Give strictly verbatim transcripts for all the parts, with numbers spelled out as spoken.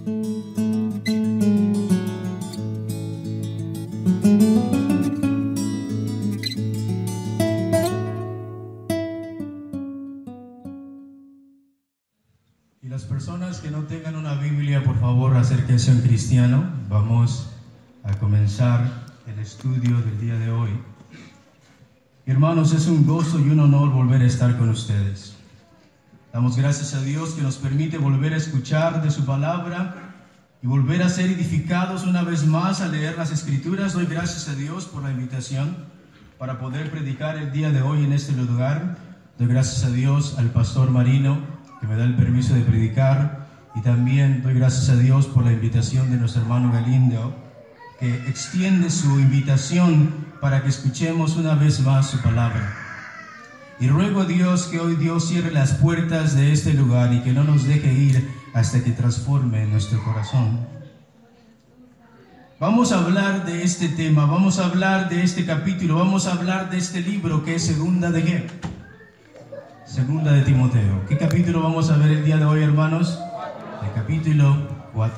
Y las personas que no tengan una Biblia, por favor, acérquense a un cristiano. Vamos a comenzar el estudio del día de hoy. Hermanos, es un gozo y un honor volver a estar con ustedes. Damos gracias a Dios que nos permite volver a escuchar de su palabra y volver a ser edificados una vez más a leer las Escrituras. Doy gracias a Dios por la invitación para poder predicar el día de hoy en este lugar. Doy gracias a Dios al pastor Marino, que me da el permiso de predicar, y también doy gracias a Dios por la invitación de nuestro hermano Galindo, que extiende su invitación para que escuchemos una vez más su palabra. Y ruego a Dios que hoy Dios cierre las puertas de este lugar y que no nos deje ir hasta que transforme nuestro corazón. Vamos a hablar de este tema, vamos a hablar de este capítulo, vamos a hablar de este libro que es Segunda de ¿qué? Segunda de Timoteo. ¿Qué capítulo vamos a ver el día de hoy, hermanos? El capítulo cuatro.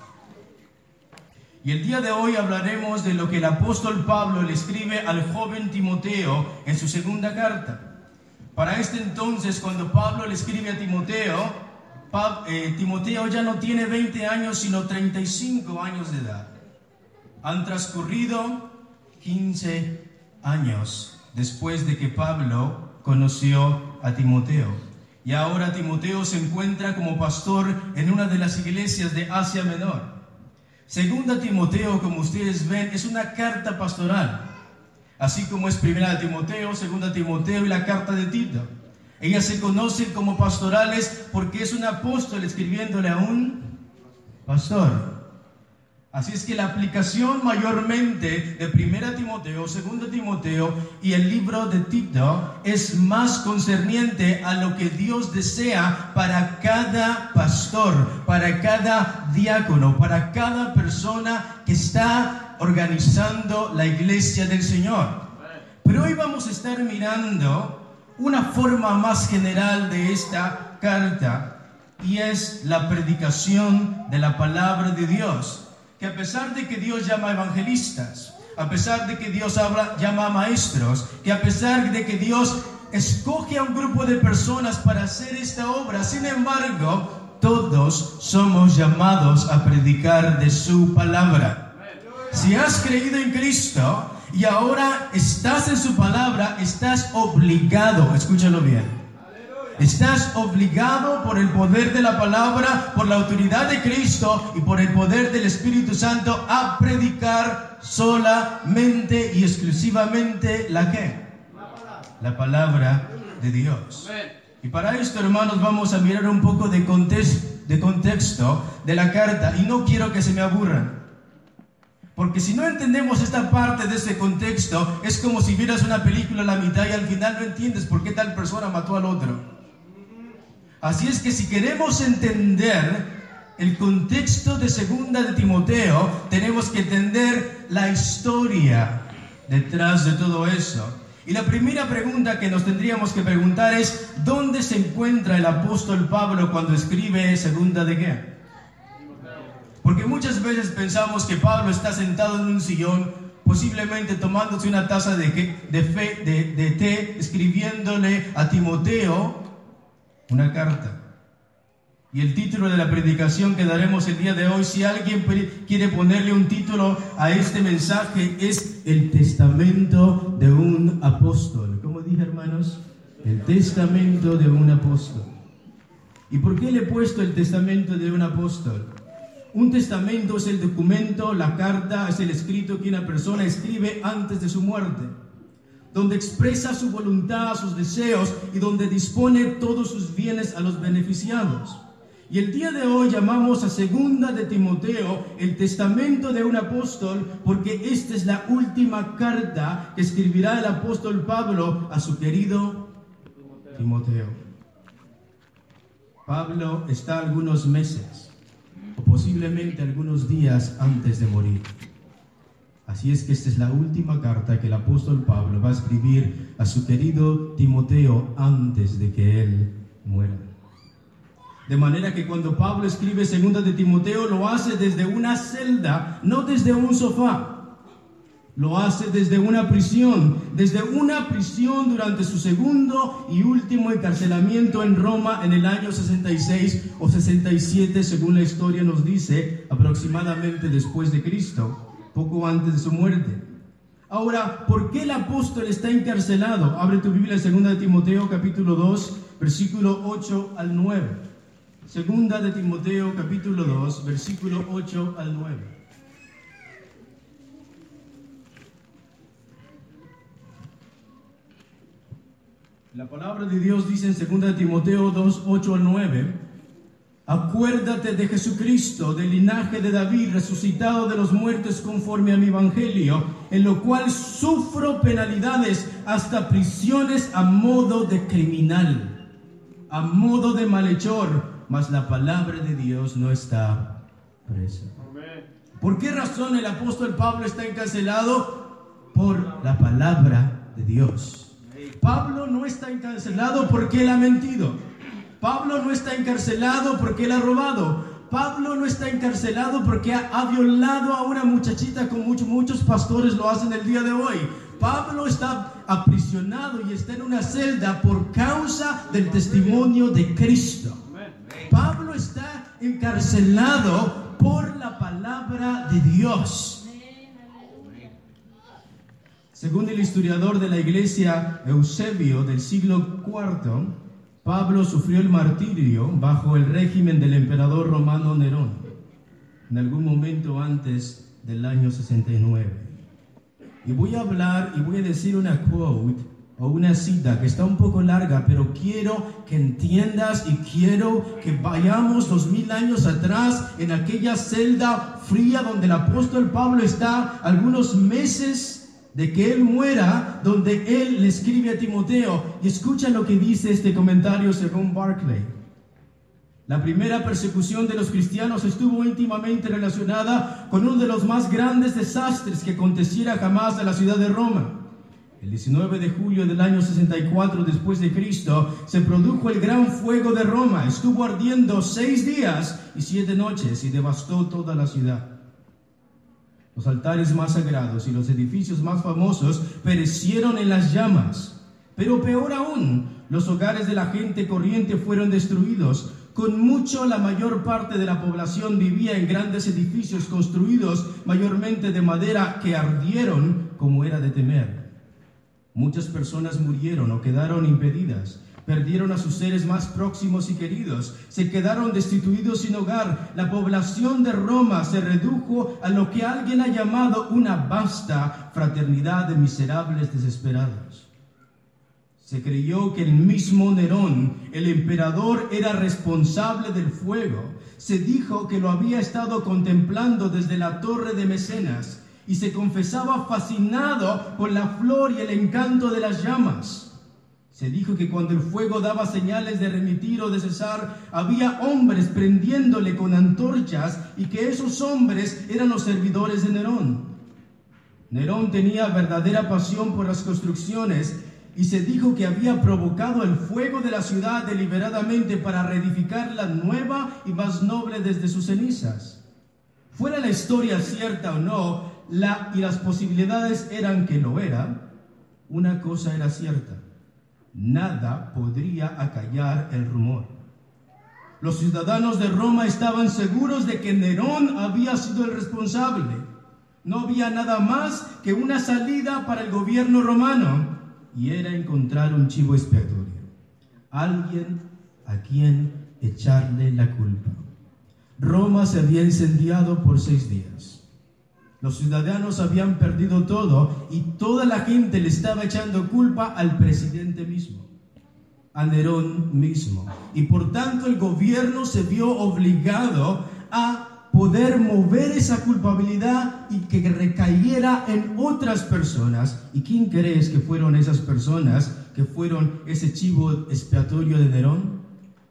Y el día de hoy hablaremos de lo que el apóstol Pablo le escribe al joven Timoteo en su segunda carta. Para este entonces, cuando Pablo le escribe a Timoteo, Pab, eh, Timoteo ya no tiene veinte años, sino treinta y cinco años de edad. Han transcurrido quince años después de que Pablo conoció a Timoteo. Y ahora Timoteo se encuentra como pastor en una de las iglesias de Asia Menor. Segunda Timoteo, como ustedes ven, es una carta pastoral, así como es Primera de Timoteo, Segunda Timoteo y la carta de Tito. Ellas se conocen como pastorales porque es un apóstol escribiéndole a un pastor. Así es que la aplicación mayormente de Primera Timoteo, Segunda Timoteo y el libro de Tito es más concerniente a lo que Dios desea para cada pastor, para cada diácono, para cada persona que está organizando la iglesia del Señor. Pero hoy vamos a estar mirando una forma más general de esta carta, y es la predicación de la palabra de Dios. Que a pesar de que Dios llama a evangelistas, a pesar de que Dios habla, llama a maestros, que a pesar de que Dios escoge a un grupo de personas para hacer esta obra, sin embargo, todos somos llamados a predicar de su palabra. Si has creído en Cristo y ahora estás en su palabra, estás obligado, escúchalo bien. Estás obligado por el poder de la palabra, por la autoridad de Cristo y por el poder del Espíritu Santo a predicar solamente y exclusivamente la ¿qué? La palabra de Dios. Y para esto, hermanos, vamos a mirar un poco de contexto, de contexto de la carta, y no quiero que se me aburran. Porque si no entendemos esta parte de ese contexto, es como si vieras una película a la mitad y al final no entiendes por qué tal persona mató al otro. Así es que si queremos entender el contexto de Segunda de Timoteo, tenemos que entender la historia detrás de todo eso. Y la primera pregunta que nos tendríamos que preguntar es: ¿dónde se encuentra el apóstol Pablo cuando escribe Segunda de qué? Porque muchas veces pensamos que Pablo está sentado en un sillón, posiblemente tomándose una taza de, de, fe, de, de té, escribiéndole a Timoteo una carta. Y el título de la predicación que daremos el día de hoy, si alguien quiere ponerle un título a este mensaje, es El testamento de un apóstol. ¿Cómo dije, hermanos? El testamento de un apóstol. ¿Y por qué le he puesto el testamento de un apóstol? Un testamento es el documento, la carta, es el escrito que una persona escribe antes de su muerte, donde expresa su voluntad, sus deseos y donde dispone todos sus bienes a los beneficiados. Y el día de hoy llamamos a Segunda de Timoteo el testamento de un apóstol, porque esta es la última carta que escribirá el apóstol Pablo a su querido Timoteo. Pablo está algunos meses o posiblemente algunos días antes de morir. Así es que esta es la última carta que el apóstol Pablo va a escribir a su querido Timoteo antes de que él muera. De manera que cuando Pablo escribe segunda de Timoteo, lo hace desde una celda, no desde un sofá. Lo hace desde una prisión, desde una prisión durante su segundo y último encarcelamiento en Roma en el año sesenta y seis o sesenta y siete, según la historia nos dice, aproximadamente después de Cristo, poco antes de su muerte. Ahora, ¿por qué el apóstol está encarcelado? Abre tu Biblia en segunda de Timoteo, capítulo dos, versículo ocho al nueve. Segunda de Timoteo, capítulo dos, versículo ocho al nueve. La palabra de Dios dice en segunda de Timoteo dos, ocho al nueve: acuérdate de Jesucristo, del linaje de David, resucitado de los muertos conforme a mi evangelio, en lo cual sufro penalidades, hasta prisiones a modo de criminal, a modo de malhechor, mas la palabra de Dios no está presa. ¿Por qué razón el apóstol Pablo está encarcelado? Por la palabra de Dios. Pablo no está encarcelado porque él ha mentido. Pablo no está encarcelado porque él ha robado. Pablo no está encarcelado porque ha, ha violado a una muchachita, como muchos, muchos pastores lo hacen el día de hoy. Pablo está aprisionado y está en una celda por causa del testimonio de Cristo. Pablo está encarcelado por la palabra de Dios. Según el historiador de la iglesia Eusebio del siglo cuarto, Pablo sufrió el martirio bajo el régimen del emperador romano Nerón, en algún momento antes del año sesenta y nueve. Y voy a hablar y voy a decir una quote o una cita que está un poco larga, pero quiero que entiendas y quiero que vayamos dos mil años atrás en aquella celda fría donde el apóstol Pablo está algunos meses de que él muera, donde él le escribe a Timoteo. Y escucha lo que dice este comentario según Barclay. La primera persecución de los cristianos estuvo íntimamente relacionada con uno de los más grandes desastres que aconteciera jamás en la ciudad de Roma. El diecinueve de julio del año sesenta y cuatro después de Cristo se produjo el gran fuego de Roma. Estuvo ardiendo seis días y siete noches y devastó toda la ciudad. Los altares más sagrados y los edificios más famosos perecieron en las llamas. Pero peor aún, los hogares de la gente corriente fueron destruidos. Con mucho, la mayor parte de la población vivía en grandes edificios construidos mayormente de madera que ardieron como era de temer. Muchas personas murieron o quedaron impedidas. Perdieron a sus seres más próximos y queridos. Se quedaron destituidos sin hogar. La población de Roma se redujo a lo que alguien ha llamado una vasta fraternidad de miserables desesperados. Se creyó que el mismo Nerón, el emperador, era responsable del fuego. Se dijo que lo había estado contemplando desde la torre de Mecenas y se confesaba fascinado por la flor y el encanto de las llamas. Se dijo que cuando el fuego daba señales de remitir o de cesar, había hombres prendiéndole con antorchas y que esos hombres eran los servidores de Nerón. Nerón tenía verdadera pasión por las construcciones y se dijo que había provocado el fuego de la ciudad deliberadamente para reedificarla nueva y más noble desde sus cenizas. Fuera la historia cierta o no, la, y las posibilidades eran que lo era, una cosa era cierta: nada podría acallar el rumor. Los ciudadanos de Roma estaban seguros de que Nerón había sido el responsable. No había nada más que una salida para el gobierno romano, y era encontrar un chivo expiatorio, alguien a quien echarle la culpa. Roma se había incendiado por seis días. Los ciudadanos habían perdido todo y toda la gente le estaba echando culpa al presidente mismo, a Nerón mismo. Y por tanto el gobierno se vio obligado a poder mover esa culpabilidad y que recayera en otras personas. ¿Y quién crees que fueron esas personas que fueron ese chivo expiatorio de Nerón?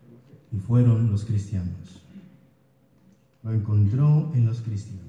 Y fueron los cristianos. Lo encontró en los cristianos.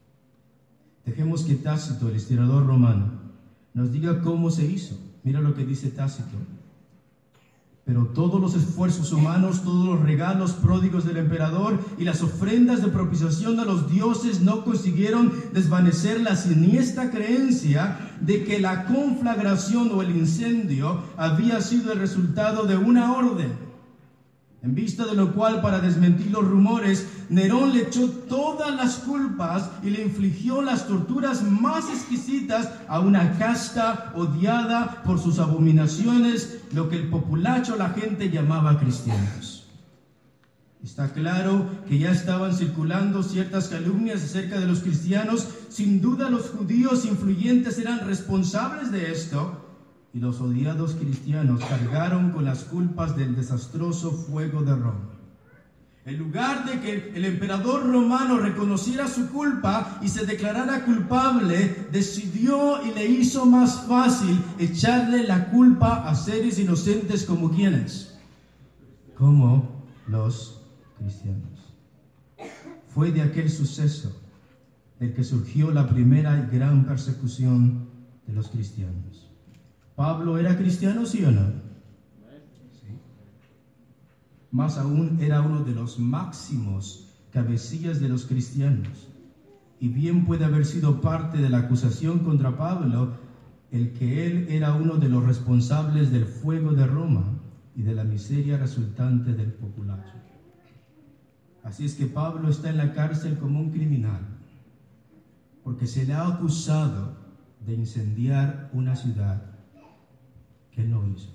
Dejemos que Tácito, el historiador romano, nos diga cómo se hizo. Mira lo que dice Tácito. Pero todos los esfuerzos humanos, todos los regalos pródigos del emperador y las ofrendas de propiciación a los dioses no consiguieron desvanecer la siniestra creencia de que la conflagración o el incendio había sido el resultado de una orden. En vista de lo cual, para desmentir los rumores, Nerón le echó todas las culpas y le infligió las torturas más exquisitas a una casta odiada por sus abominaciones, lo que el populacho, la gente, llamaba cristianos. Está claro que ya estaban circulando ciertas calumnias acerca de los cristianos. Sin duda los judíos influyentes eran responsables de esto. Y los odiados cristianos cargaron con las culpas del desastroso fuego de Roma. En lugar de que el emperador romano reconociera su culpa y se declarara culpable, decidió y le hizo más fácil echarle la culpa a seres inocentes como quienes, como los cristianos. Fue de aquel suceso del que surgió la primera y gran persecución de los cristianos. ¿Pablo era cristiano, sí o no? Sí. Más aún, era uno de los máximos cabecillas de los cristianos. Y bien puede haber sido parte de la acusación contra Pablo el que él era uno de los responsables del fuego de Roma y de la miseria resultante del populacho. Así es que Pablo está en la cárcel como un criminal, porque se le ha acusado de incendiar una ciudad que él no hizo.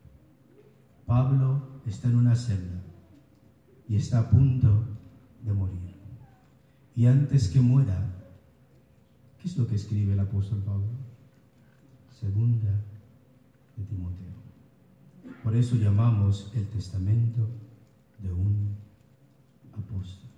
Pablo está en una celda y está a punto de morir. Y antes que muera, ¿qué es lo que escribe el apóstol Pablo? Segunda de Timoteo. Por eso llamamos el testamento de un apóstol.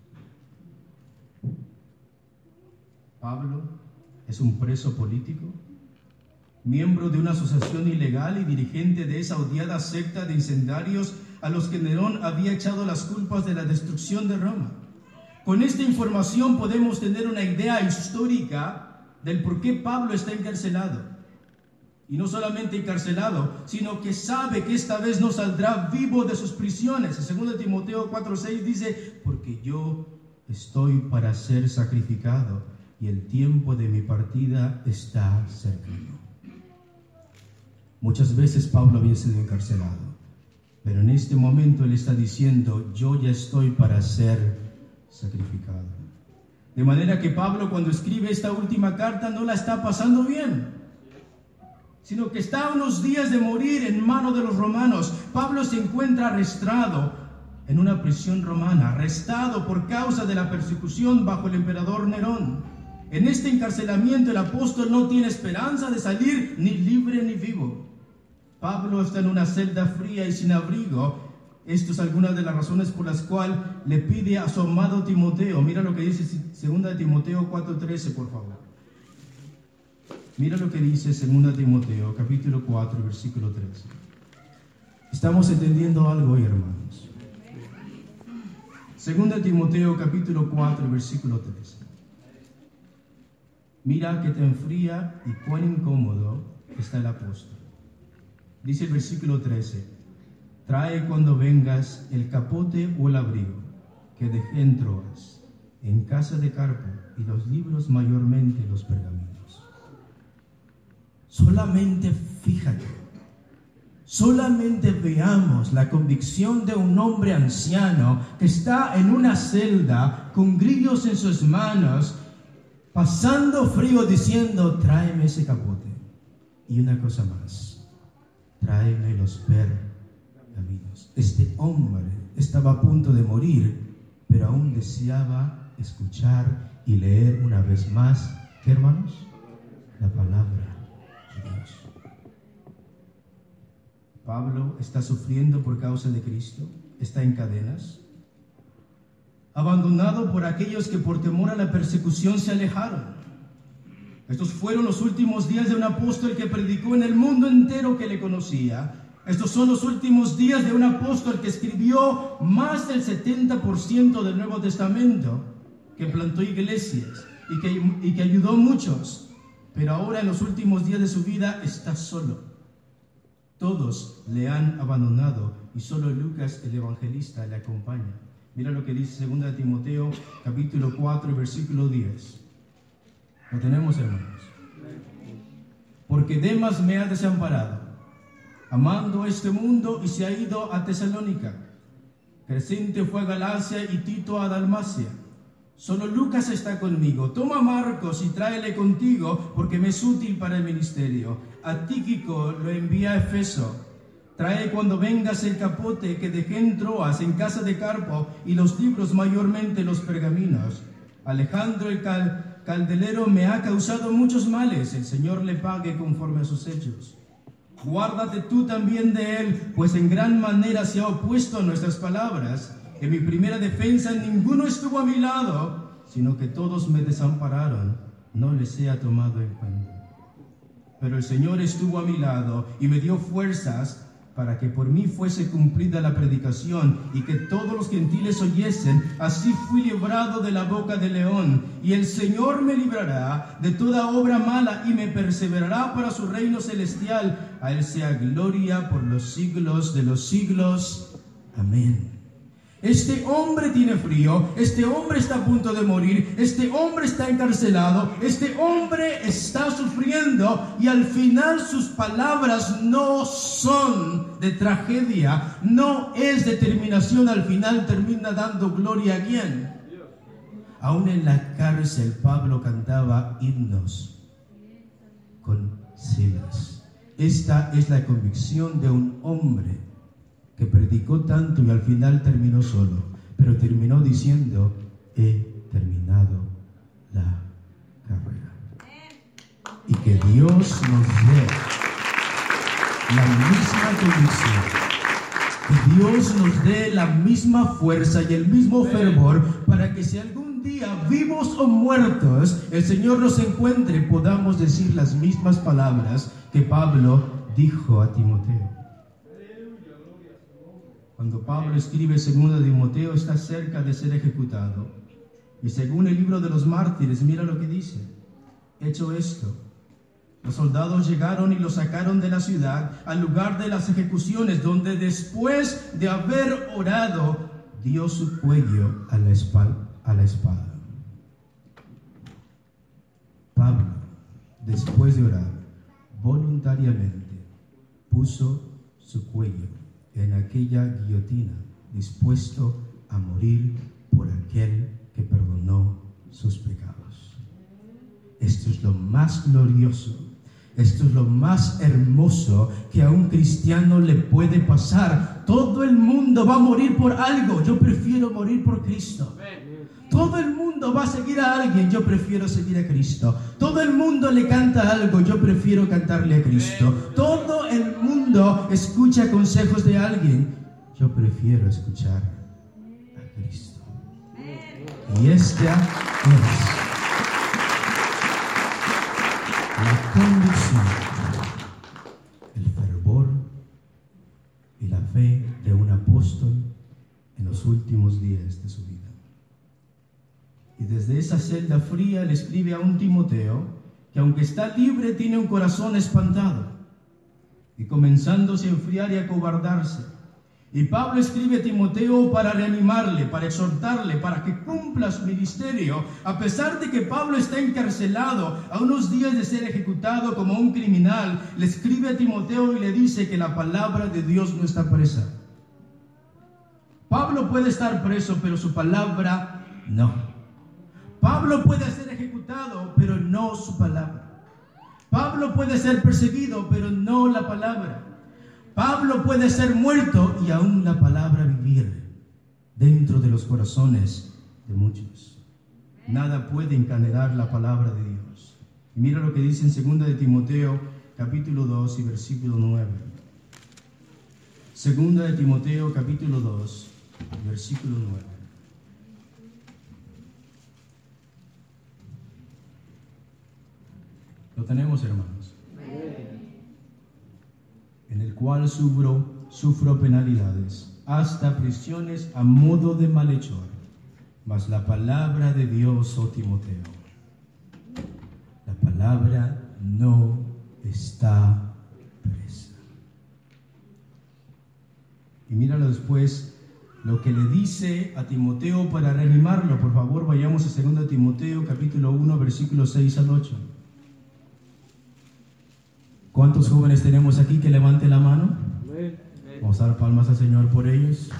Pablo es un preso político, miembro de una asociación ilegal y dirigente de esa odiada secta de incendiarios a los que Nerón había echado las culpas de la destrucción de Roma. Con esta información podemos tener una idea histórica del por qué Pablo está encarcelado. Y no solamente encarcelado, sino que sabe que esta vez no saldrá vivo de sus prisiones. En segunda Timoteo cuatro seis dice, porque yo estoy para ser sacrificado y el tiempo de mi partida está cercano. Muchas veces Pablo había sido encarcelado, pero en este momento él está diciendo, yo ya estoy para ser sacrificado. De manera que Pablo, cuando escribe esta última carta, no la está pasando bien, sino que está a unos días de morir en manos de los romanos. Pablo se encuentra arrestado en una prisión romana, arrestado por causa de la persecución bajo el emperador Nerón. En este encarcelamiento el apóstol no tiene esperanza de salir ni libre ni vivo. Pablo está en una celda fría y sin abrigo. Esto es alguna de las razones por las cuales le pide a su amado Timoteo. Mira lo que dice segunda Timoteo cuatro trece, por favor. Mira lo que dice segunda Timoteo, capítulo cuatro, versículo trece. ¿Estamos entendiendo algo hoy, hermanos? segunda Timoteo, capítulo cuatro, versículo trece. Mira que te enfría y cuán incómodo está el apóstol. Dice el versículo trece, trae cuando vengas el capote o el abrigo que dejé en Troas, en casa de Carpo, y los libros, mayormente los pergaminos. Solamente fíjate, solamente veamos la convicción de un hombre anciano que está en una celda con grillos en sus manos, pasando frío, diciendo, tráeme ese capote. Y una cosa más, tráeme los pergaminos. Este hombre estaba a punto de morir, pero aún deseaba escuchar y leer una vez más, ¿qué, hermanos? La palabra de Dios. Pablo está sufriendo por causa de Cristo, está en cadenas, abandonado por aquellos que por temor a la persecución se alejaron. Estos fueron los últimos días de un apóstol que predicó en el mundo entero que le conocía. Estos son los últimos días de un apóstol que escribió más del setenta por ciento del Nuevo Testamento, que plantó iglesias y que, y que ayudó a muchos. Pero ahora, en los últimos días de su vida, está solo. Todos le han abandonado y solo Lucas, el evangelista, le acompaña. Mira lo que dice segunda de Timoteo, capítulo cuatro, versículo diez. ¿Lo tenemos, hermanos? Porque Demas me ha desamparado, amando este mundo, y se ha ido a Tesalónica. Crescente fue a Galacia y Tito a Dalmacia. Solo Lucas está conmigo. Toma a Marcos y tráele contigo, porque me es útil para el ministerio. A Tíquico lo envía a Efeso. Trae cuando vengas el capote que dejé en Troas, en casa de Carpo, y los libros, mayormente los pergaminos. Alejandro el cal caldelero me ha causado muchos males. El Señor le pague conforme a sus hechos. Guárdate tú también de él, pues en gran manera se ha opuesto a nuestras palabras. En mi primera defensa ninguno estuvo a mi lado, sino que todos me desampararon. No les he tomado en cuenta. Pero el Señor estuvo a mi lado y me dio fuerzas para que por mí fuese cumplida la predicación y que todos los gentiles oyesen. Así fui librado de la boca del león. Y el Señor me librará de toda obra mala y me perseverará para su reino celestial. A Él sea gloria por los siglos de los siglos. Amén. Este hombre tiene frío, este hombre está a punto de morir, este hombre está encarcelado, este hombre está sufriendo, y al final sus palabras no son de tragedia, no es determinación, al final termina dando gloria a quién. Aún en la cárcel Pablo cantaba himnos con Silas. Esta es la convicción de un hombre que predicó tanto y al final terminó solo, pero terminó diciendo: he terminado la carrera. Y que Dios nos dé la misma convicción, que Dios nos dé la misma fuerza y el mismo fervor, para que si algún día, vivos o muertos, el Señor nos encuentre, podamos decir las mismas palabras que Pablo dijo a Timoteo. Cuando Pablo escribe segunda de Timoteo, está cerca de ser ejecutado. Y según el libro de los mártires, mira lo que dice. Hecho esto, los soldados llegaron y lo sacaron de la ciudad al lugar de las ejecuciones, donde después de haber orado, dio su cuello a la espalda, a la espada. Pablo, después de orar, voluntariamente puso su cuello en aquella guillotina, dispuesto a morir por aquel que perdonó sus pecados. Esto es lo más glorioso, esto es lo más hermoso que a un cristiano le puede pasar. Todo el mundo va a morir por algo, yo prefiero morir por Cristo. Todo el mundo va a seguir a alguien, yo prefiero seguir a Cristo. Todo el mundo le canta algo, yo prefiero cantarle a Cristo. Todo el mundo escucha consejos de alguien, yo prefiero escuchar a Cristo. Y esta es la convicción, el fervor y la fe de un apóstol en los últimos días de su vida. Y desde esa celda fría le escribe a un Timoteo que, aunque está libre, tiene un corazón espantado y comenzándose a enfriar y a acobardarse. Y Pablo escribe a Timoteo para reanimarle, para exhortarle, para que cumpla su ministerio, a pesar de que Pablo está encarcelado, a unos días de ser ejecutado como un criminal. Le escribe a Timoteo y le dice que la palabra de Dios no está presa. Pablo puede estar preso, pero su palabra no. Pablo puede ser ejecutado, pero no su palabra. Pablo puede ser perseguido, pero no la palabra. Pablo puede ser muerto y aún la palabra vivir dentro de los corazones de muchos. Nada puede encadenar la palabra de Dios. Y mira lo que dice en segunda de Timoteo, capítulo dos y versículo nueve. Segunda de Timoteo, capítulo dos, versículo nueve. Lo tenemos, hermanos. En el cual sufro, sufro penalidades, hasta prisiones a modo de malhechor. Mas la palabra de Dios, oh Timoteo, la palabra no está presa. Y míralo después, lo que le dice a Timoteo para reanimarlo. Por favor, vayamos a segunda Timoteo, capítulo uno, versículos seis al ocho. ¿Cuántos jóvenes tenemos aquí que levanten la mano? Vamos a dar palmas al Señor por ellos.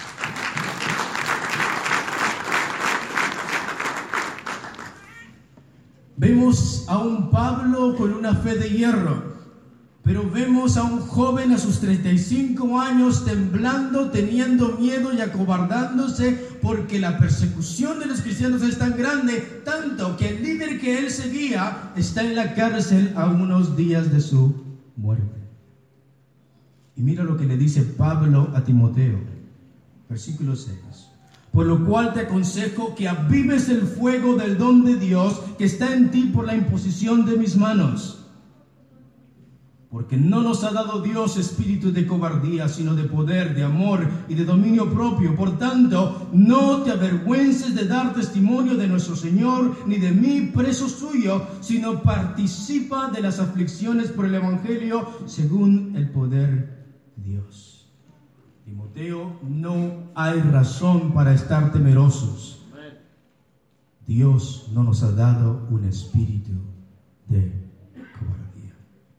Vemos a un Pablo con una fe de hierro, pero vemos a un joven a sus treinta y cinco años temblando, teniendo miedo y acobardándose porque la persecución de los cristianos es tan grande, tanto que el líder que él seguía está en la cárcel a unos días de su muerte. Y mira lo que le dice Pablo a Timoteo, versículo seis. Por lo cual te aconsejo que avives el fuego del don de Dios que está en ti por la imposición de mis manos. Porque no nos ha dado Dios espíritu de cobardía, sino de poder, de amor y de dominio propio. Por tanto, no te avergüences de dar testimonio de nuestro Señor, ni de mí, preso suyo, sino participa de las aflicciones por el Evangelio, según el poder de Dios. Timoteo, no hay razón para estar temerosos. Dios no nos ha dado un espíritu de cobardía.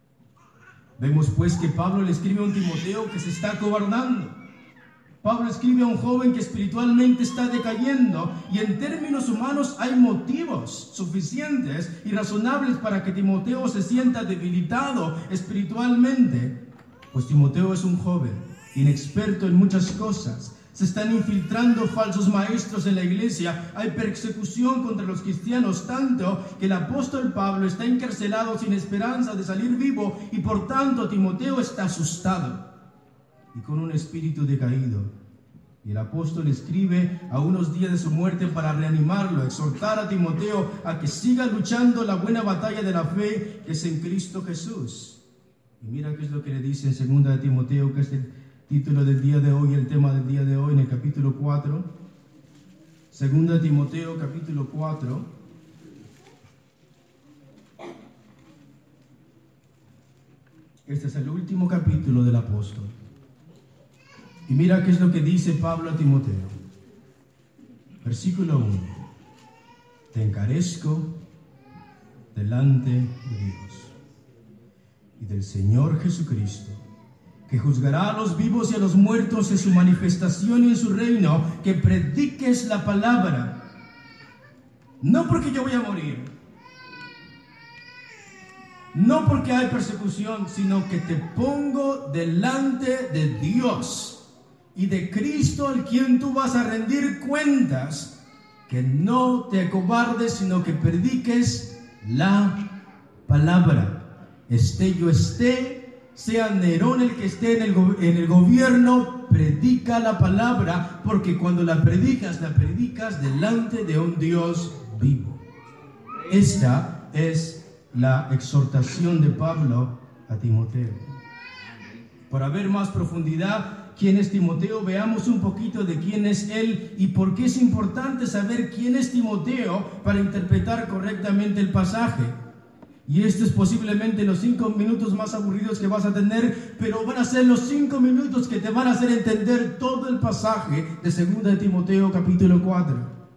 Vemos pues que Pablo le escribe a un Timoteo que se está acobardando. Pablo escribe a un joven que espiritualmente está decayendo, y en términos humanos hay motivos suficientes y razonables para que Timoteo se sienta debilitado espiritualmente, pues Timoteo es un joven inexperto en muchas cosas. Se están infiltrando falsos maestros en la iglesia. Hay persecución contra los cristianos, tanto que el apóstol Pablo está encarcelado sin esperanza de salir vivo, y por tanto Timoteo está asustado y con un espíritu decaído. Y el apóstol escribe a unos días de su muerte para reanimarlo, exhortar a Timoteo a que siga luchando la buena batalla de la fe que es en Cristo Jesús. Y mira qué es lo que le dice en segunda de Timoteo, que es el título del día de hoy, el tema del día de hoy, en el capítulo cuatro. Segunda de Timoteo, capítulo cuatro. Este es el último capítulo del apóstol. Y mira qué es lo que dice Pablo a Timoteo. Versículo uno. Te encarezco delante de Dios y del Señor Jesucristo, que juzgará a los vivos y a los muertos en su manifestación y en su reino, que prediques la palabra. No porque yo voy a morir, no porque hay persecución, sino que te pongo delante de Dios y de Cristo, al quien tú vas a rendir cuentas, que no te acobardes, sino que prediques la palabra. Esté yo esté, sea Nerón el que esté en el, go- en el gobierno, predica la palabra, porque cuando la predicas, la predicas delante de un Dios vivo. Esta es la exhortación de Pablo a Timoteo. Para ver más profundidad quién es Timoteo, veamos un poquito de quién es él y por qué es importante saber quién es Timoteo para interpretar correctamente el pasaje. Y estos es posiblemente los cinco minutos más aburridos que vas a tener, pero van a ser los cinco minutos que te van a hacer entender todo el pasaje de segunda de Timoteo capítulo cuatro.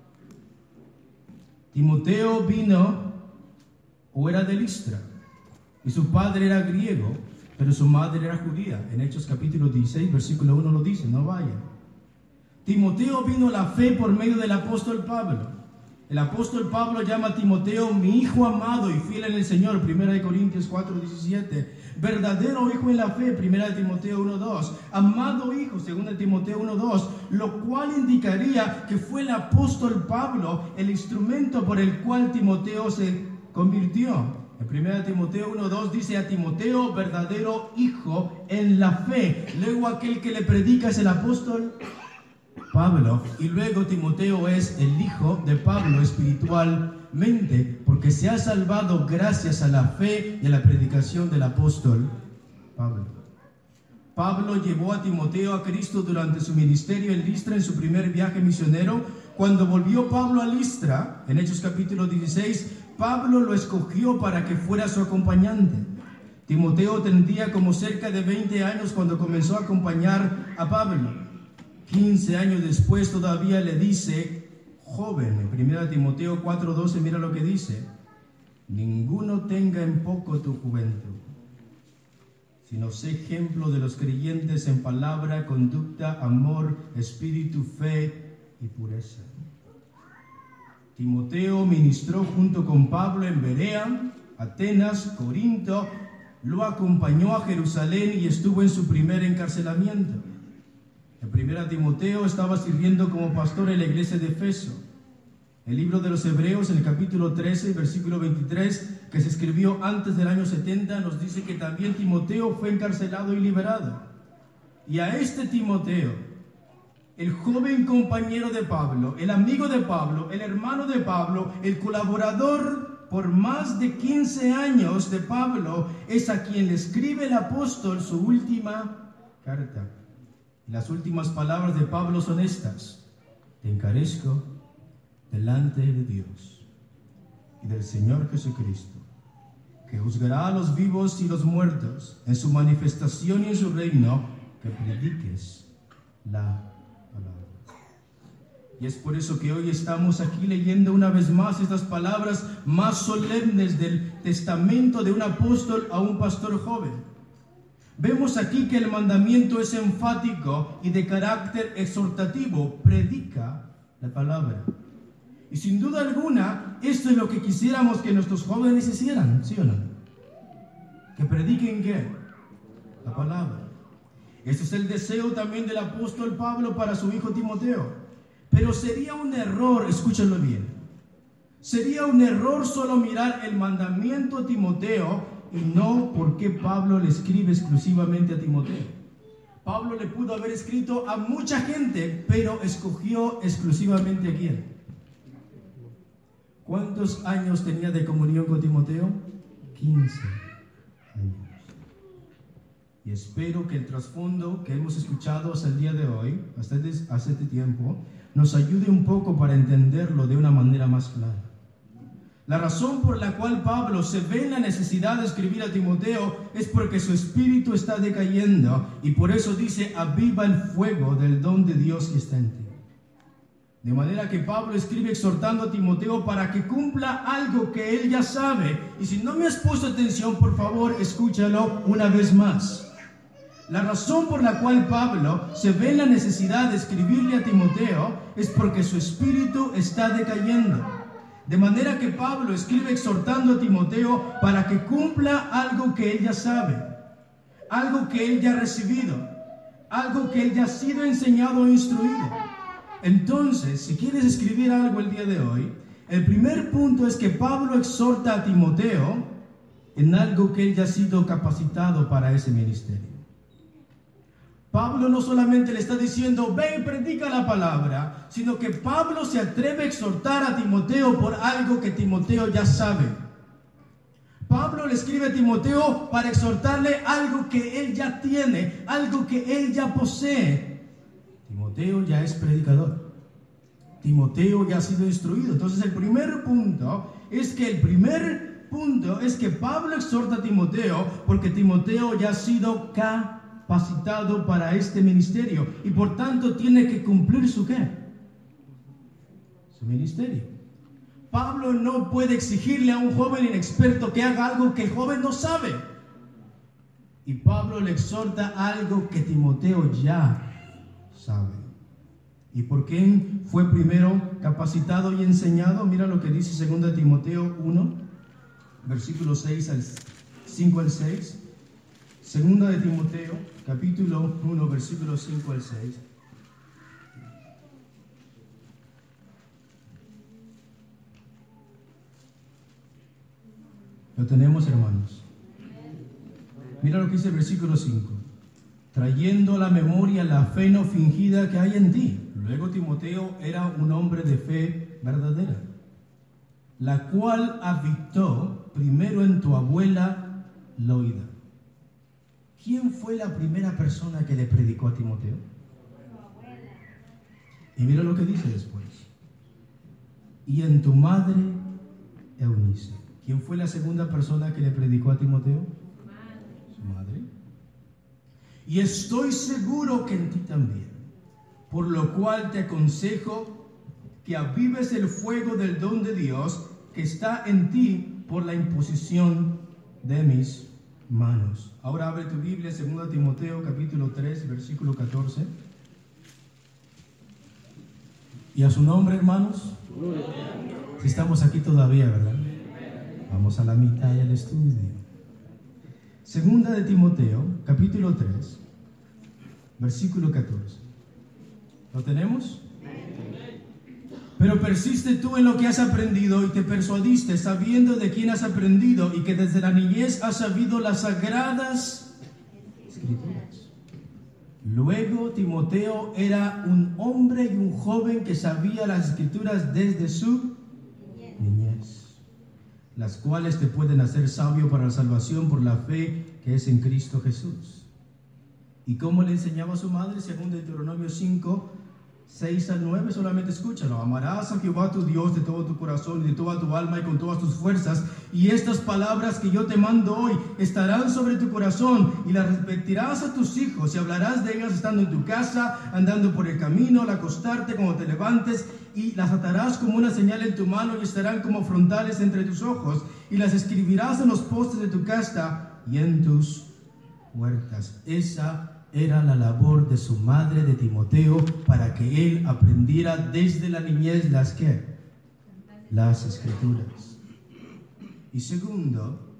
Timoteo vino o era de Listra, y su padre era griego, pero su madre era judía. En Hechos capítulo dieciséis, versículo uno lo dice, no vayan. Timoteo vino a la fe por medio del apóstol Pablo. El apóstol Pablo llama a Timoteo mi hijo amado y fiel en el Señor, primera de Corintios cuatro diecisiete. Verdadero hijo en la fe, primera de Timoteo uno dos. Amado hijo, segunda de Timoteo uno dos. Lo cual indicaría que fue el apóstol Pablo el instrumento por el cual Timoteo se convirtió. En primera de Timoteo uno dos dice a Timoteo, verdadero hijo en la fe. Luego aquel que le predica es el apóstol Pablo, y luego Timoteo es el hijo de Pablo espiritualmente, porque se ha salvado gracias a la fe y a la predicación del apóstol Pablo. Pablo llevó a Timoteo a Cristo durante su ministerio en Listra, en su primer viaje misionero. Cuando volvió Pablo a Listra, en Hechos capítulo dieciséis, Pablo lo escogió para que fuera su acompañante. Timoteo tendría como cerca de veinte años cuando comenzó a acompañar a Pablo. quince años después todavía le dice joven. En primera Timoteo cuatro doce mira lo que dice: ninguno tenga en poco tu juventud, sino sé ejemplo de los creyentes en palabra, conducta, amor, espíritu, fe y pureza. Timoteo ministró junto con Pablo en Berea, Atenas, Corinto, lo acompañó a Jerusalén y estuvo en su primer encarcelamiento. En primera Timoteo estaba sirviendo como pastor en la iglesia de Efeso. El libro de los Hebreos, en el capítulo trece, versículo veintitrés, que se escribió antes del año setenta, nos dice que también Timoteo fue encarcelado y liberado. Y a este Timoteo, el joven compañero de Pablo, el amigo de Pablo, el hermano de Pablo, el colaborador por más de quince años de Pablo, es a quien le escribe el apóstol su última carta. Las últimas palabras de Pablo son estas: te encarezco delante de Dios y del Señor Jesucristo, que juzgará a los vivos y los muertos en su manifestación y en su reino, que prediques la palabra. Y es por eso que hoy estamos aquí leyendo una vez más estas palabras más solemnes del testamento de un apóstol a un pastor joven. Vemos aquí que el mandamiento es enfático y de carácter exhortativo: predica la palabra. Y sin duda alguna, esto es lo que quisiéramos que nuestros jóvenes hicieran, ¿sí o no? Que prediquen ¿qué? La palabra. Este es el deseo también del apóstol Pablo para su hijo Timoteo. Pero sería un error, escúchenlo bien, sería un error solo mirar el mandamiento a Timoteo y no por qué Pablo le escribe exclusivamente a Timoteo. Pablo le pudo haber escrito a mucha gente, pero escogió exclusivamente a quién. ¿Cuántos años tenía de comunión con Timoteo? quince años. Y espero que el trasfondo que hemos escuchado hasta el día de hoy, hasta este tiempo, nos ayude un poco para entenderlo de una manera más clara. La razón por la cual Pablo se ve en la necesidad de escribir a Timoteo es porque su espíritu está decayendo, y por eso dice: aviva el fuego del don de Dios que está en ti. De manera que Pablo escribe exhortando a Timoteo para que cumpla algo que él ya sabe. Y si no me has puesto atención, por favor, escúchalo una vez más. La razón por la cual Pablo se ve en la necesidad de escribirle a Timoteo es porque su espíritu está decayendo. De manera que Pablo escribe exhortando a Timoteo para que cumpla algo que él ya sabe, algo que él ya ha recibido, algo que él ya ha sido enseñado o instruido. Entonces, si quieres escribir algo el día de hoy, el primer punto es que Pablo exhorta a Timoteo en algo que él ya ha sido capacitado para ese ministerio. Pablo no solamente le está diciendo: ven y predica la palabra, sino que Pablo se atreve a exhortar a Timoteo por algo que Timoteo ya sabe. Pablo le escribe a Timoteo para exhortarle algo que él ya tiene, algo que él ya posee. Timoteo ya es predicador. Timoteo ya ha sido instruido. Entonces el primer punto es que el primer punto es que Pablo exhorta a Timoteo porque Timoteo ya ha sido capacitado para este ministerio y por tanto tiene que cumplir su ¿qué? Su ministerio. Pablo no puede exigirle a un joven inexperto que haga algo que el joven no sabe. Y Pablo le exhorta algo que Timoteo ya sabe. ¿Y por quién fue primero capacitado y enseñado? Mira lo que dice segunda Timoteo uno, versículos seis al cinco al seis. Segunda de Timoteo, capítulo uno, versículos cinco al seis. ¿Lo tenemos, hermanos? Mira lo que dice el versículo cinco. Trayendo a la memoria la fe no fingida que hay en ti. Luego Timoteo era un hombre de fe verdadera, la cual habitó primero en tu abuela Loida. ¿Quién fue la primera persona que le predicó a Timoteo? Y mira lo que dice después. Y en tu madre Eunice. ¿Quién fue la segunda persona que le predicó a Timoteo? madre. Y estoy seguro que en ti también, por lo cual te aconsejo que avives el fuego del don de Dios que está en ti por la imposición de mis manos. Ahora abre tu Biblia, segunda Timoteo capítulo tres, versículo catorce. Y a su nombre, hermanos, si estamos aquí todavía, ¿verdad? Vamos a la mitad del estudio. Segunda de Timoteo, capítulo tres, versículo catorce. ¿Lo tenemos? Pero persiste tú en lo que has aprendido y te persuadiste, sabiendo de quién has aprendido y que desde la niñez has sabido las sagradas Escrituras. Luego Timoteo era un hombre y un joven que sabía las Escrituras desde su niñez, las cuales te pueden hacer sabio para la salvación por la fe que es en Cristo Jesús. ¿Y cómo le enseñaba a su madre? Según Deuteronomio cinco, seis al nueve, solamente escúchalo. Amarás a Jehová tu Dios de todo tu corazón y de toda tu alma y con todas tus fuerzas, y estas palabras que yo te mando hoy estarán sobre tu corazón, y las repetirás a tus hijos y hablarás de ellas estando en tu casa, andando por el camino, al acostarte, cuando te levantes, y las atarás como una señal en tu mano y estarán como frontales entre tus ojos, y las escribirás en los postes de tu casa y en tus puertas. Esa era la labor de su madre, de Timoteo, para que él aprendiera desde la niñez las que las Escrituras. Y segundo,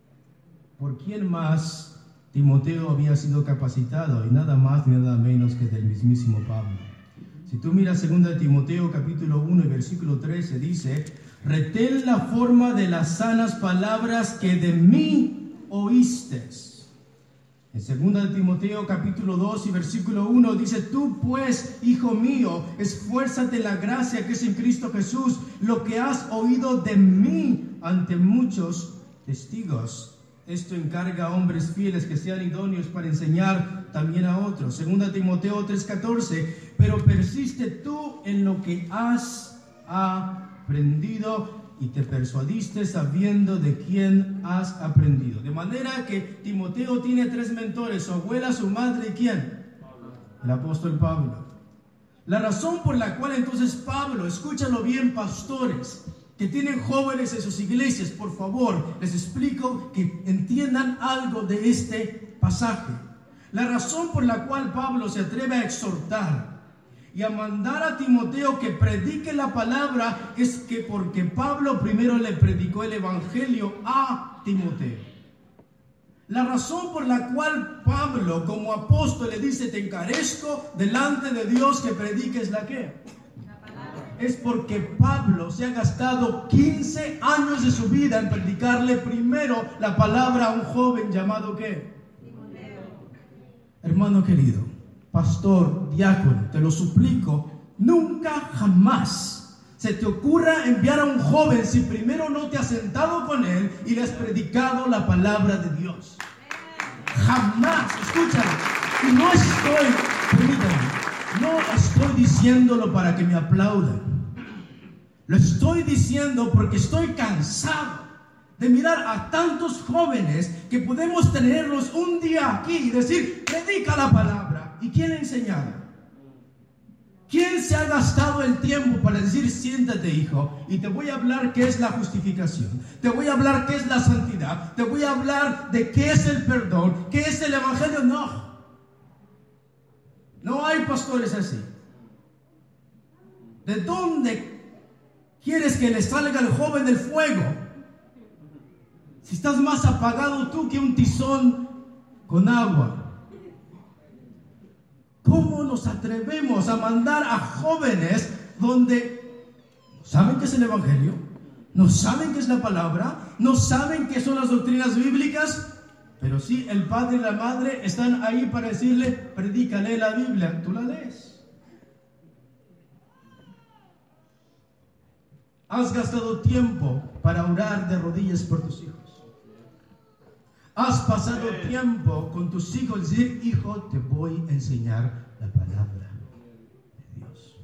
¿por quién más Timoteo había sido capacitado? Y nada más ni nada menos que del mismísimo Pablo. Si tú miras segunda de Timoteo capítulo uno y versículo trece, dice: retén la forma de las sanas palabras que de mí oíste. En segunda de Timoteo capítulo dos y versículo uno dice: tú pues, hijo mío, esfuérzate en la gracia que es en Cristo Jesús, lo que has oído de mí ante muchos testigos. Esto encarga a hombres fieles que sean idóneos para enseñar también a otros. Segunda de Timoteo tres catorce, pero persiste tú en lo que has aprendido y te persuadiste sabiendo de quién has aprendido. De manera que Timoteo tiene tres mentores: su abuela, su madre y ¿quién? El apóstol Pablo. La razón por la cual entonces Pablo, escúchalo bien, pastores que tienen jóvenes en sus iglesias, por favor, les explico que entiendan algo de este pasaje. La razón por la cual Pablo se atreve a exhortar y a mandar a Timoteo que predique la palabra es que porque Pablo primero le predicó el evangelio a Timoteo. La razón por la cual Pablo como apóstol le dice: te encarezco delante de Dios que prediques la que es porque Pablo se ha gastado quince años de su vida en predicarle primero la palabra a un joven llamado ¿qué? Timoteo. Hermano querido, pastor, diácono, te lo suplico, nunca jamás se te ocurra enviar a un joven si primero no te has sentado con él y le has predicado la palabra de Dios. Jamás, escúchame, y no estoy, permítame, no estoy diciéndolo para que me aplaudan. Lo estoy diciendo porque estoy cansado de mirar a tantos jóvenes que podemos tenerlos un día aquí y decir: predica la palabra. ¿Y quién ha enseñado? ¿Quién se ha gastado el tiempo para decir: siéntate, hijo, y te voy a hablar qué es la justificación, te voy a hablar qué es la santidad, te voy a hablar de qué es el perdón, qué es el evangelio? No. No hay pastores así. ¿De dónde quieres que le salga el joven del fuego si estás más apagado tú que un tizón con agua? ¿Cómo nos atrevemos a mandar a jóvenes donde no saben qué es el evangelio, no saben qué es la palabra, no saben qué son las doctrinas bíblicas, pero sí el padre y la madre están ahí para decirle: predícale la Biblia? Tú la lees. Has gastado tiempo para orar de rodillas por tus hijos. Has pasado tiempo con tus hijos y decir: hijo, te voy a enseñar la palabra de Dios.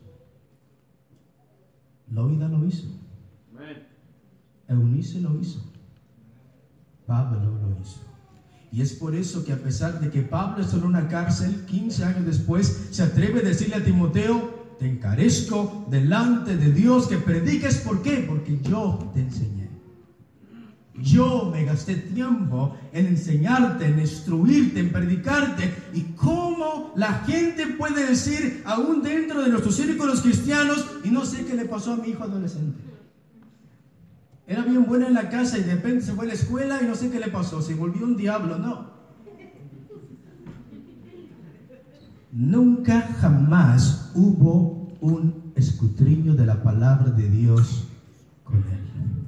Loida lo hizo. Eunice lo hizo. Pablo lo hizo. Y es por eso que a pesar de que Pablo está en una cárcel, quince años después, se atreve a decirle a Timoteo: te encarezco delante de Dios que prediques. ¿Por qué? Porque yo te enseñé. Yo me gasté tiempo en enseñarte, en instruirte, en predicarte. ¿Y cómo la gente puede decir, aún dentro de nuestros círculos cristianos, y no sé qué le pasó a mi hijo adolescente? Era bien bueno en la casa y de repente se fue a la escuela y no sé qué le pasó, se volvió un diablo. No. Nunca jamás hubo un escudriño de la palabra de Dios con él.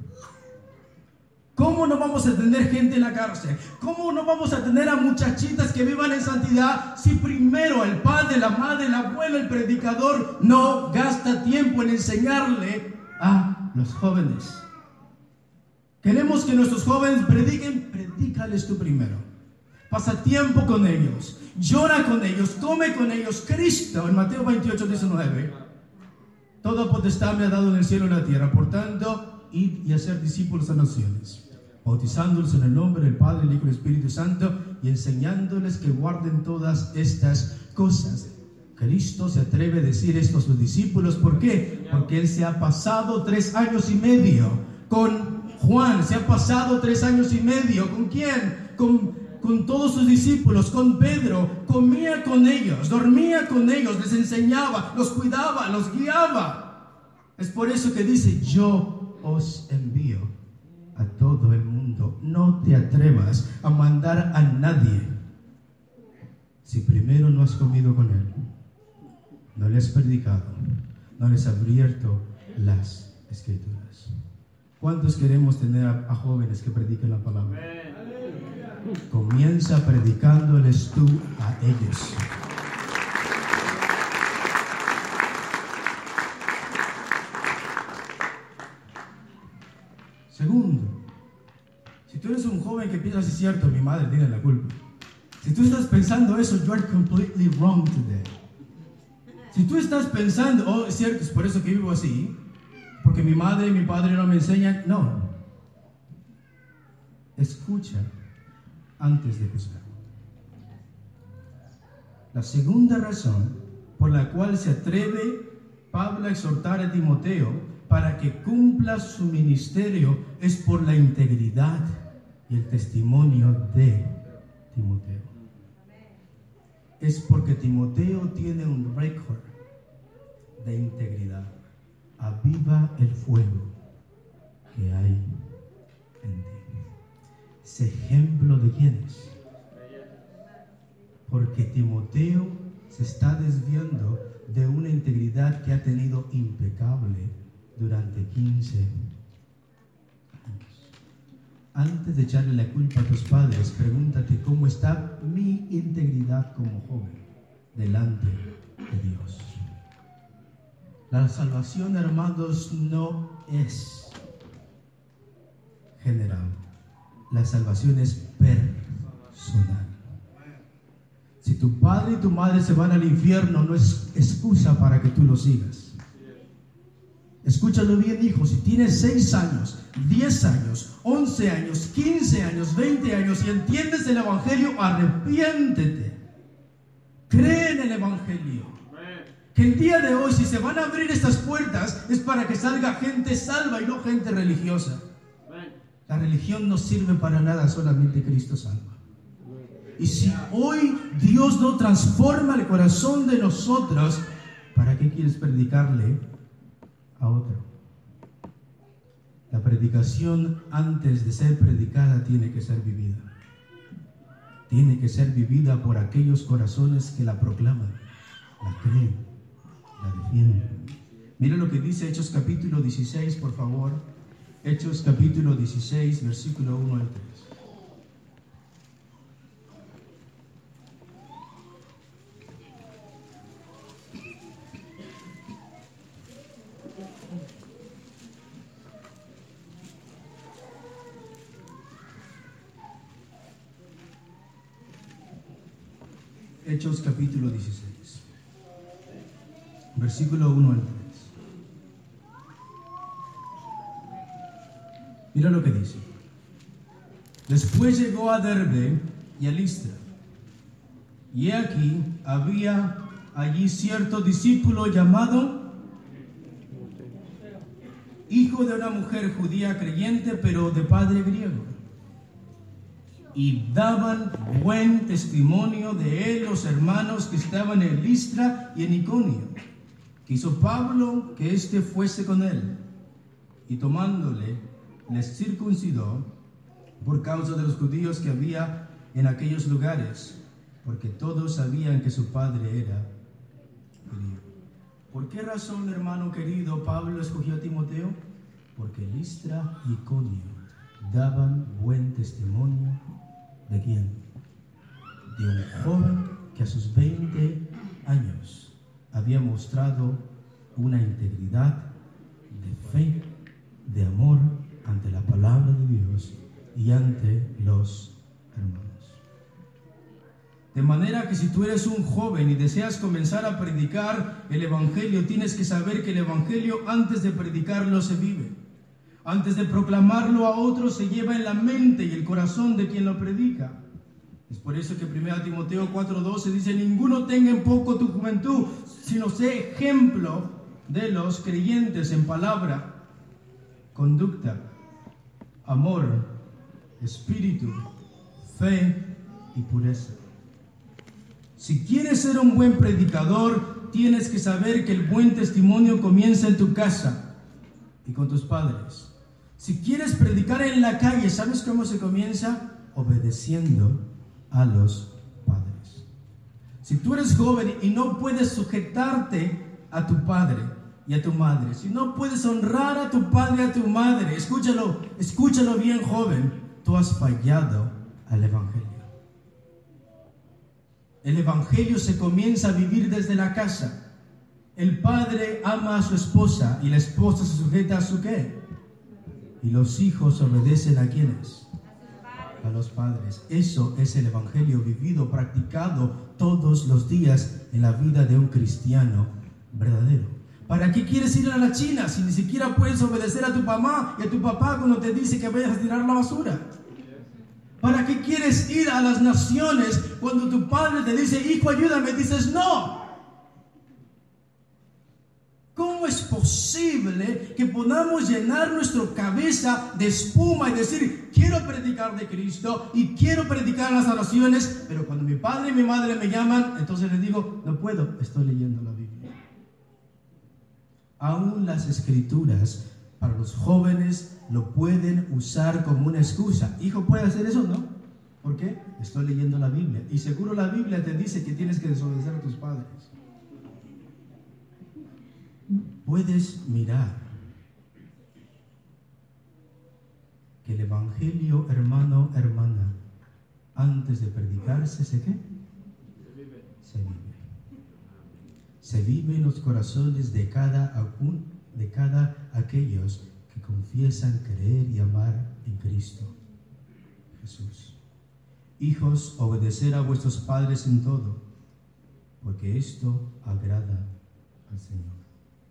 ¿Cómo no vamos a tener gente en la cárcel? ¿Cómo no vamos a tener a muchachitas que vivan en santidad si primero el padre, la madre, el abuelo, el predicador no gasta tiempo en enseñarle a los jóvenes? Queremos que nuestros jóvenes prediquen, predícales tú primero. Pasa tiempo con ellos, llora con ellos, come con ellos. Cristo, en Mateo veintiocho, diecinueve, toda potestad me ha dado en el cielo y en la tierra. Por tanto, id y hacer discípulos a naciones, bautizándolos en el nombre del Padre, el Hijo y el Espíritu Santo, y enseñándoles que guarden todas estas cosas. Cristo se atreve a decir esto a sus discípulos. ¿Por qué? Porque Él se ha pasado tres años y medio con Juan, se ha pasado tres años y medio. ¿Con quién? Con, con todos sus discípulos, con Pedro. Comía con ellos, dormía con ellos, les enseñaba, los cuidaba, los guiaba. Es por eso que dice: yo os envío a todo el mundo. No te atrevas a mandar a nadie si primero no has comido con él, no le has predicado, no les has abierto las Escrituras. ¿Cuántos queremos tener a, a jóvenes que prediquen la palabra? Comienza predicándoles tú a ellos. Segundo, si tú eres un joven que piensas, es cierto, mi madre tiene la culpa. Si tú estás pensando eso, you are completely wrong today. Si tú estás pensando, oh, es cierto, es por eso que vivo así, porque mi madre y mi padre no me enseñan. No. Escucha antes de juzgar. La segunda razón por la cual se atreve Pablo a exhortar a Timoteo para que cumpla su ministerio es por la integridad y el testimonio de Timoteo. Es porque Timoteo tiene un récord de integridad. Aviva el fuego que hay en ti. ¿Es ejemplo de quién es? Porque Timoteo se está desviando de una integridad que ha tenido impecable durante quince años. Antes de echarle la culpa a tus padres, pregúntate cómo está mi integridad como joven delante de Dios. La salvación, hermanos, no es general. La salvación es personal. Si tu padre y tu madre se van al infierno, no es excusa para que tú lo sigas. Escúchalo bien, hijo. Si tienes seis años, diez años, once años, quince años, veinte años y entiendes el Evangelio, arrepiéntete. Cree en el Evangelio. Que el día de hoy, si se van a abrir estas puertas, es para que salga gente salva y no gente religiosa. La religión no sirve para nada, solamente Cristo salva. Y si hoy Dios no transforma el corazón de nosotros, ¿para qué quieres predicarle a otro? La predicación, antes de ser predicada, tiene que ser vivida. Tiene que ser vivida por aquellos corazones que la proclaman, la creen, la defienden. Mira lo que dice Hechos capítulo dieciséis, por favor. Hechos capítulo dieciséis, versículo uno al tres. Hechos capítulo dieciséis, versículo uno al tres. Mira lo que dice. Después llegó a Derbe y a Listra. Y aquí había allí cierto discípulo llamado hijo de una mujer judía creyente, pero de padre griego. Y daban buen testimonio de él los hermanos que estaban en Listra y en Iconio. Quiso Pablo que éste fuese con él, y tomándole, les circuncidó por causa de los judíos que había en aquellos lugares, porque todos sabían que su padre era judío. ¿Por qué razón, hermano querido, Pablo escogió a Timoteo? Porque Listra y Iconio daban buen testimonio ¿de quién? De un joven que a sus veinte años había mostrado una integridad de fe, de amor ante la palabra de Dios y ante los hermanos. De manera que si tú eres un joven y deseas comenzar a predicar el Evangelio, tienes que saber que el Evangelio antes de predicarlo se vive. Antes de proclamarlo a otros se lleva en la mente y el corazón de quien lo predica. Es por eso que primera Timoteo cuatro doce dice: ninguno tenga en poco tu juventud, sino sé ejemplo de los creyentes en palabra, conducta, amor, espíritu, fe y pureza. Si quieres ser un buen predicador, tienes que saber que el buen testimonio comienza en tu casa y con tus padres. Si quieres predicar en la calle, ¿sabes cómo se comienza? Obedeciendo a los padres. Si tú eres joven y no puedes sujetarte a tu padre y a tu madre, si no puedes honrar a tu padre y a tu madre, escúchalo, escúchalo bien, joven, tú has fallado al Evangelio. El Evangelio se comienza a vivir desde la casa. El padre ama a su esposa y la esposa se sujeta a su ¿qué? Y los hijos obedecen ¿a quiénes? A los padres. Eso es el Evangelio vivido, practicado todos los días en la vida de un cristiano verdadero. ¿Para qué quieres ir a la China si ni siquiera puedes obedecer a tu mamá y a tu papá cuando te dice que vayas a tirar la basura? ¿Para qué quieres ir a las naciones cuando tu padre te dice, hijo, ayúdame? Dices, no. ¿Cómo es posible que podamos llenar nuestra cabeza de espuma y decir, quiero predicar de Cristo y quiero predicar a las naciones, pero cuando mi padre y mi madre me llaman, entonces les digo, no puedo, estoy leyendo la Biblia? Aún las escrituras para los jóvenes lo pueden usar como una excusa. Hijo, ¿puede hacer eso? No. ¿Por qué? Estoy leyendo la Biblia. Y seguro la Biblia te dice que tienes que desobedecer a tus padres. Puedes mirar que el Evangelio, hermano, hermana, antes de predicarse, ¿se qué? Se vive. Se vive. Se vive en los corazones de cada, de cada aquellos que confiesan creer y amar en Cristo Jesús. Hijos, obedecer a vuestros padres en todo, porque esto agrada al Señor.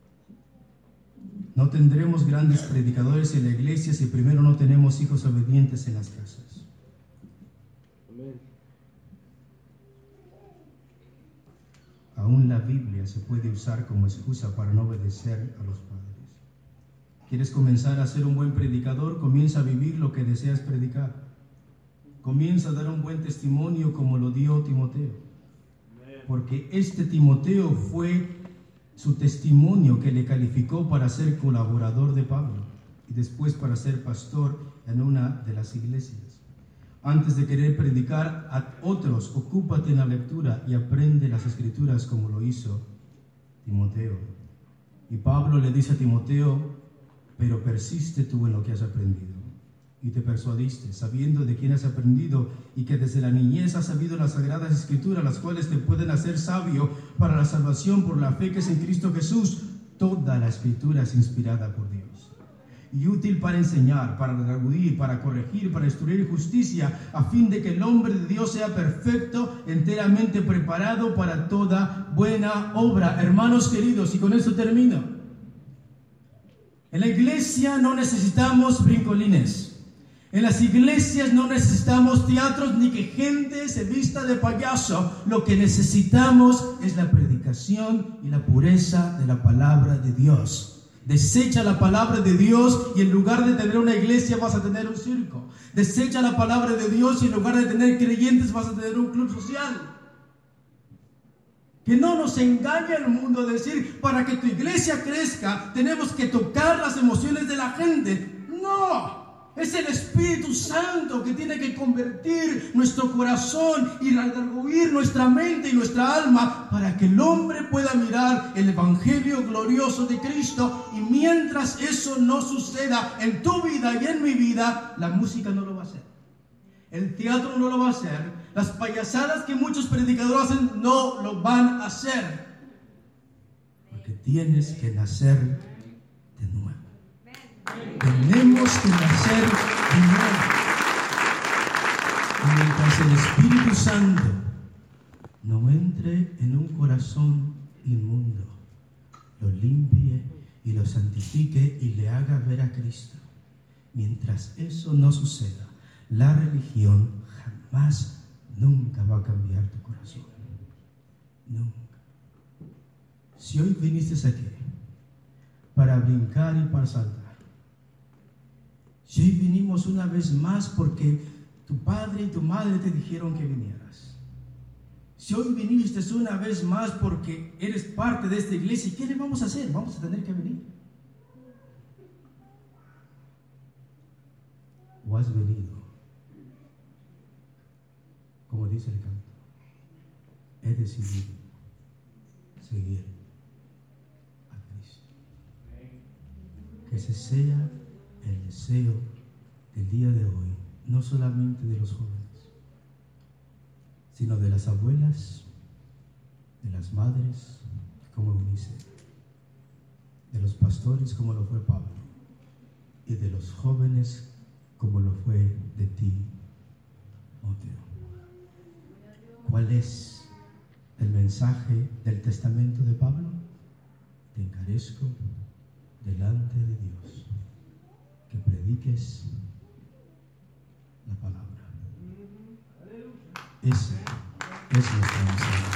No tendremos grandes predicadores en la iglesia si primero no tenemos hijos obedientes en las casas. Amén. Aún la Biblia se puede usar como excusa para no obedecer a los padres. ¿Quieres comenzar a ser un buen predicador? Comienza a vivir lo que deseas predicar. Comienza a dar un buen testimonio como lo dio Timoteo. Porque este Timoteo fue su testimonio que le calificó para ser colaborador de Pablo y después para ser pastor en una de las iglesias. Antes de querer predicar a otros, ocúpate en la lectura y aprende las escrituras como lo hizo Timoteo. Y Pablo le dice a Timoteo, pero persiste tú en lo que has aprendido y te persuadiste, sabiendo de quién has aprendido y que desde la niñez has sabido las sagradas escrituras, las cuales te pueden hacer sabio para la salvación por la fe que es en Cristo Jesús. Toda la escritura es inspirada por Dios y útil para enseñar, para redarguir, para corregir, para instruir en justicia, a fin de que el hombre de Dios sea perfecto, enteramente preparado para toda buena obra. Hermanos queridos, y con esto termino. En la iglesia no necesitamos brincolines. En las iglesias no necesitamos teatros ni que gente se vista de payaso. Lo que necesitamos es la predicación y la pureza de la palabra de Dios. Desecha la palabra de Dios y en lugar de tener una iglesia vas a tener un circo. Desecha la palabra de Dios y en lugar de tener creyentes vas a tener un club social. Que no nos engañe el mundo a decir, para que tu iglesia crezca tenemos que tocar las emociones de la gente. No. Es el Espíritu Santo que tiene que convertir nuestro corazón y redarguir nuestra mente y nuestra alma para que el hombre pueda mirar el Evangelio glorioso de Cristo. Y mientras eso no suceda en tu vida y en mi vida, la música no lo va a hacer. El teatro no lo va a hacer. Las payasadas que muchos predicadores hacen no lo van a hacer. Porque tienes que nacer de nuevo. Tenemos que nacer de nuevo. Y mientras el Espíritu Santo no entre en un corazón inmundo, lo limpie y lo santifique y le haga ver a Cristo, mientras eso no suceda, la religión jamás, nunca va a cambiar tu corazón. Nunca. Si hoy viniste aquí para brincar y para saltar, si hoy vinimos una vez más porque tu padre y tu madre te dijeron que vinieras, si hoy viniste una vez más porque eres parte de esta iglesia, ¿qué le vamos a hacer? Vamos a tener que venir. ¿O has venido? Como dice el canto, he decidido seguir a Cristo. Que ese sea el deseo del día de hoy, no solamente de los jóvenes, sino de las abuelas, de las madres, como Eunice, de los pastores, como lo fue Pablo, y de los jóvenes, como lo fue de ti, Timoteo. ¿Cuál es el mensaje del testamento de Pablo? Te encarezco delante de Dios que prediques la palabra. Ese es nuestro mensaje.